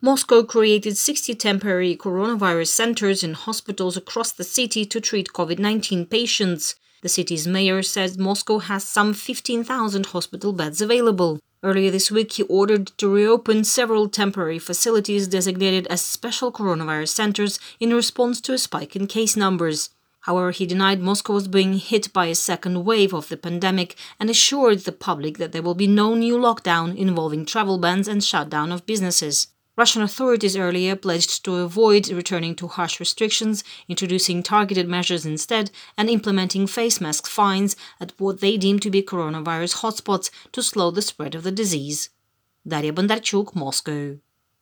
Moscow created 60 temporary coronavirus centers in hospitals across the city to treat COVID-19 patients. The city's mayor says Moscow has some 15,000 hospital beds available. Earlier this week, he ordered to reopen several temporary facilities designated as special coronavirus centers in response to a spike in case numbers. However, he denied Moscow was being hit by a second wave of the pandemic and assured the public that there will be no new lockdown involving travel bans and shutdown of businesses. Russian authorities earlier pledged to avoid returning to harsh restrictions, introducing targeted measures instead, and implementing face mask fines at what they deem to be coronavirus hotspots to slow the spread of the disease. Daria Bondarchuk, Moscow.